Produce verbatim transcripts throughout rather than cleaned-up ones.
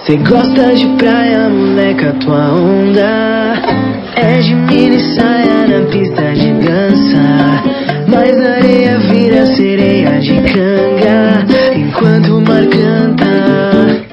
Cê gosta de praia, moleca, tua onda é de mini saia na pista de dança, mas a areia vira sereia de canga enquanto o mar canta.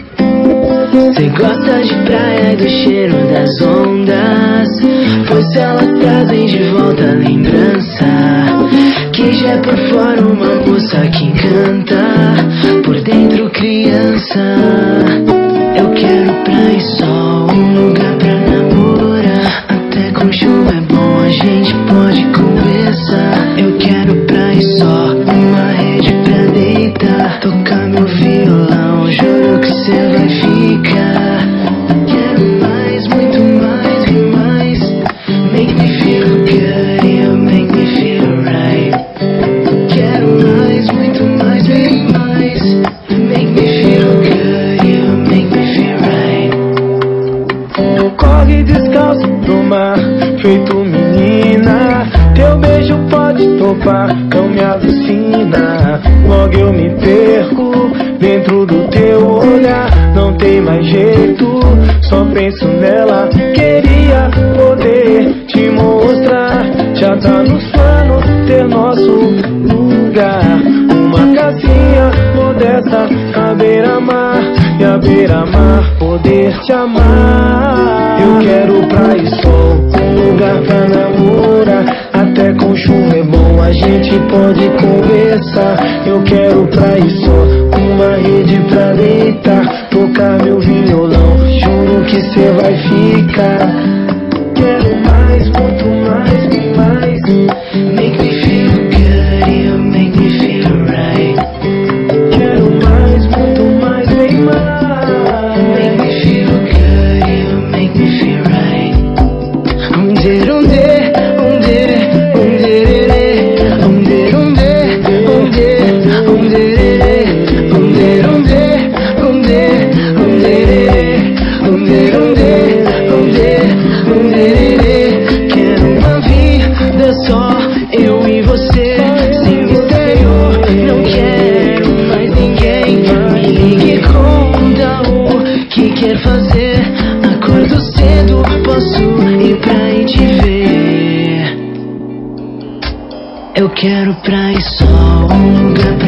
Cê gosta de praia e do cheiro das ondas, pois elas trazem de volta a lembrança que já é por fora uma moça que encanta, por dentro criança. Eu quero praia e sol, um lugar pra namorar, até com chuva é bom, a gente pode conversar. Eu quero praia e sol, uma rede pra deitar, tocar meu violão, juro que cê vai ficar. Quero mais, muito mais e mais, make me feel good, you make me feel right. Quero mais, muito mais e mais, make me feel good, you make me feel right. Corre descalço pro mar, feito menina, teu beijo pode topar, não me alucina. Logo eu me perco dentro do teu olhar, não tem mais jeito, só penso nela. Queria poder te mostrar, já tá nos planos ter nosso lugar, uma casinha modesta à beira-mar, e à beira-mar poder te amar. Eu quero praia e sol, um lugar pra namorar, até com chuva é bom, a gente pode conversar. Eu quero praia e sol, uma rede pra deitar, tocar meu violão, juro que cê vai ficar. Quero mais, muito mais e mais, Make me feel good, you make me feel right. quero mais, muito mais e mais. Make me feel good, you make me feel right. Onde, onde, onde, onde, onde, onde, onde, onde, onde, onde, onde, onde, onde, quero uma vida só, eu e você, sem mistério, não quero mais ninguém. Me ligue, conta o que quer fazer, acordo cedo, posso ir pra aí te ver. Eu quero praia e sol, um lugar